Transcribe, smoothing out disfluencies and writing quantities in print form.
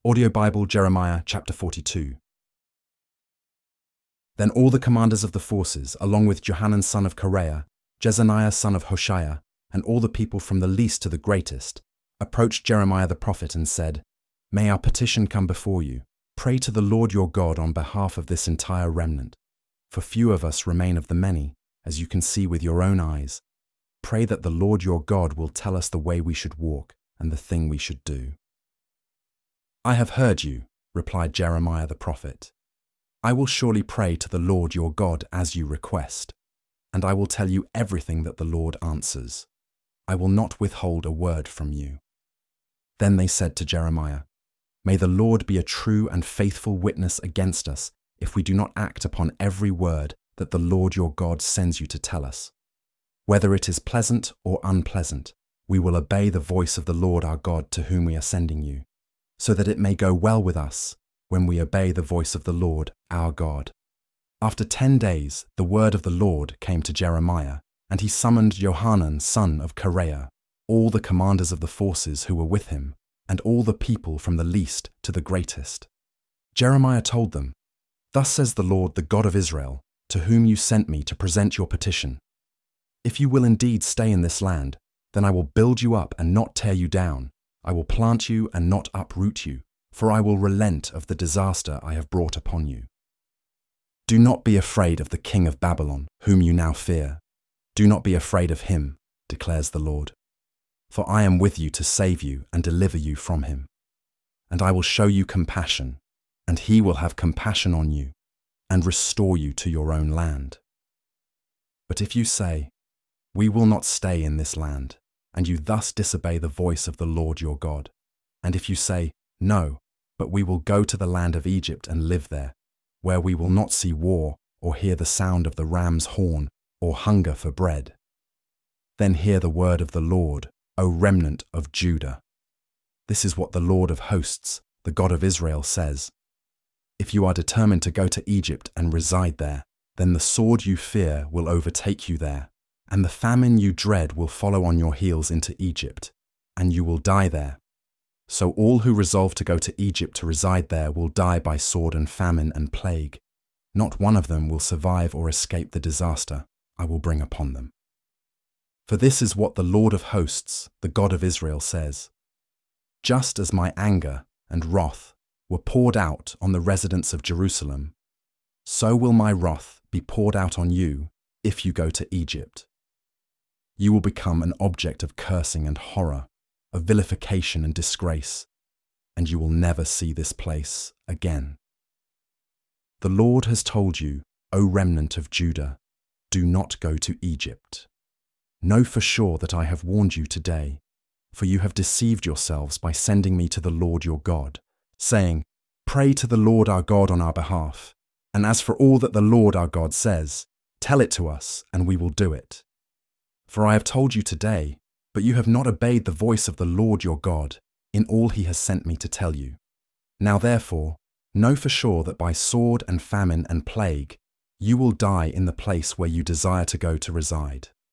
Audio Bible, Jeremiah chapter 42. Then all the commanders of the forces, along with Johanan son of Kareah, Jezaniah son of Hoshaiah, and all the people from the least to the greatest, approached Jeremiah the prophet and said, "May our petition come before you. Pray to the Lord your God on behalf of this entire remnant. For few of us remain of the many, as you can see with your own eyes. Pray that the Lord your God will tell us the way we should walk and the thing we should do." "I have heard you," replied Jeremiah the prophet. "I will surely pray to the Lord your God as you request, and I will tell you everything that the Lord answers. I will not withhold a word from you." Then they said to Jeremiah, "May the Lord be a true and faithful witness against us if we do not act upon every word that the Lord your God sends you to tell us. Whether it is pleasant or unpleasant, we will obey the voice of the Lord our God to whom we are sending you, so that it may go well with us when we obey the voice of the Lord our God." After 10 days, the word of the Lord came to Jeremiah, and he summoned Johanan son of Kareah, all the commanders of the forces who were with him, and all the people from the least to the greatest. Jeremiah told them, "Thus says the Lord, the God of Israel, to whom you sent me to present your petition. If you will indeed stay in this land, then I will build you up and not tear you down. I will plant you and not uproot you, for I will relent of the disaster I have brought upon you. Do not be afraid of the king of Babylon, whom you now fear. Do not be afraid of him, declares the Lord. For I am with you to save you and deliver you from him. And I will show you compassion, and he will have compassion on you, and restore you to your own land. But if you say, 'We will not stay in this land,' and you thus disobey the voice of the Lord your God, and if you say, 'No, but we will go to the land of Egypt and live there, where we will not see war or hear the sound of the ram's horn or hunger for bread,' then hear the word of the Lord, O remnant of Judah. This is what the Lord of hosts, the God of Israel, says. If you are determined to go to Egypt and reside there, then the sword you fear will overtake you there, and the famine you dread will follow on your heels into Egypt, and you will die there. So all who resolve to go to Egypt to reside there will die by sword and famine and plague. Not one of them will survive or escape the disaster I will bring upon them. For this is what the Lord of hosts, the God of Israel, says. Just as my anger and wrath were poured out on the residents of Jerusalem, so will my wrath be poured out on you if you go to Egypt. You will become an object of cursing and horror, of vilification and disgrace, and you will never see this place again. The Lord has told you, O remnant of Judah, do not go to Egypt. Know for sure that I have warned you today, for you have deceived yourselves by sending me to the Lord your God, saying, 'Pray to the Lord our God on our behalf, and as for all that the Lord our God says, tell it to us, and we will do it.' For I have told you today, but you have not obeyed the voice of the Lord your God in all he has sent me to tell you. Now therefore, know for sure that by sword and famine and plague, you will die in the place where you desire to go to reside.